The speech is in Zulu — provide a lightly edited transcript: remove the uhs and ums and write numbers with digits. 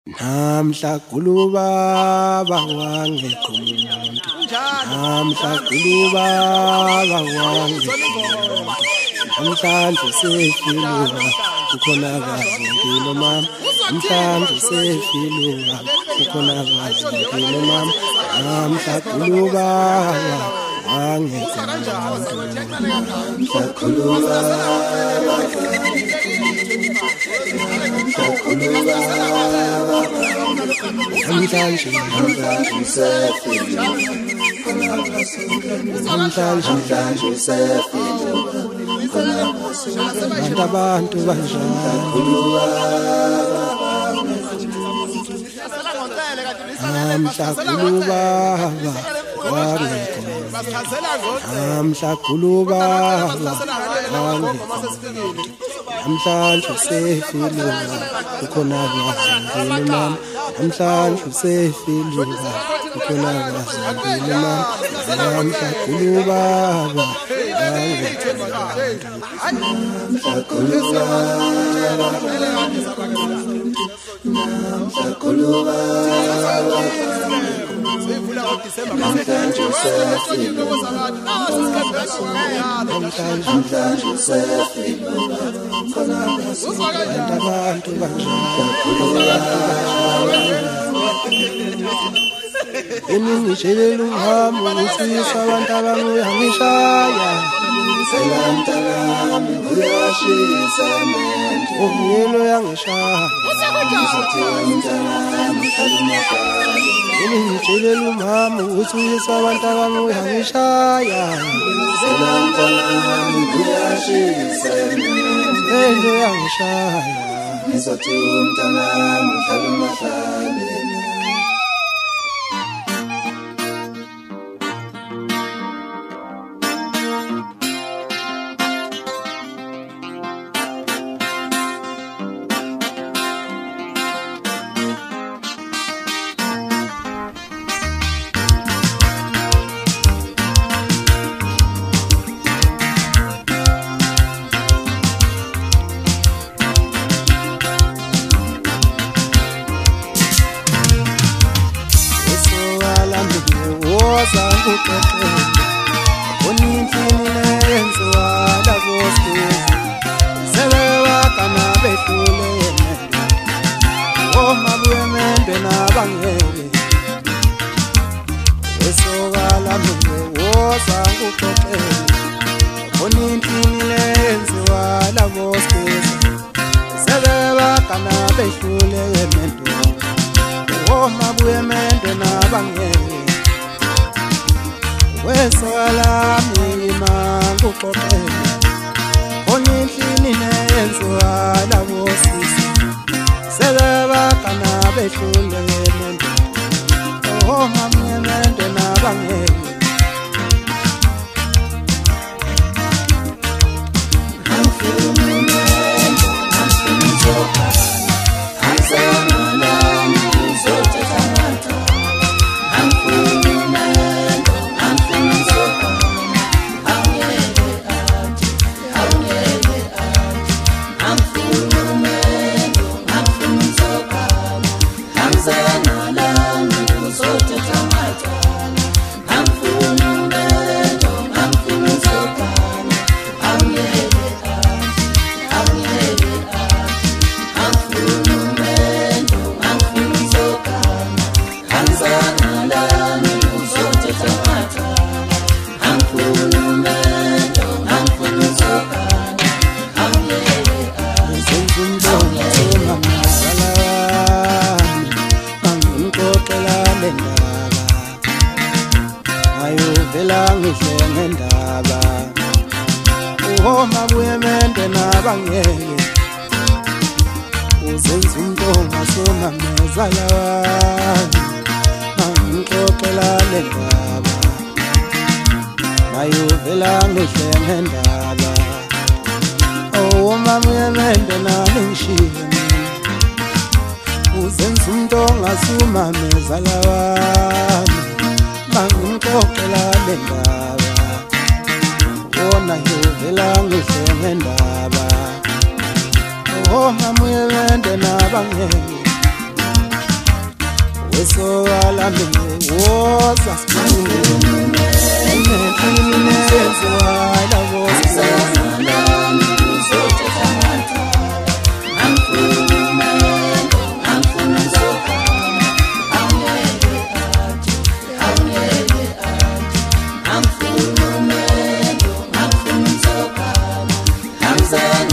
Namhla kulubaba wangekho umuntu, namhla kulubaba wangekho umuntu, namhlanje sefiluka kukhona kazi impilo mama, namhlanje sefiluka kukhona kazi impilo mama, namhla kulubaba wangekho umuntu, namhla kulubaba namhlanje abantu banjani namhla kulubaba wangekho namhla kulubaba wangekho namhlanje sefiluka kukhona kazi impilo mama, namhlanje sefiluka kukhona kazi impilo mama, namhla kulubaba wangekho namhla kulubaba namhla kulubaba namhlanje sefiluka namhlanje sefiluka abantu Eningishelela uhambo uthisa abantu abanguyangishaya selamtalami uyashisa manje umyelo yangishaya Eningishelela uhambo uthisa abantu abanguyangishaya selamtalami uyashisa umyelo yangishaya ngizothi umntanami uhlala umahlale Oh, mamu yende na bange eso alami woza sikume nenzo ala woza nami uzothatha ngathwala angifuna zoka angeke athi angifuna zoka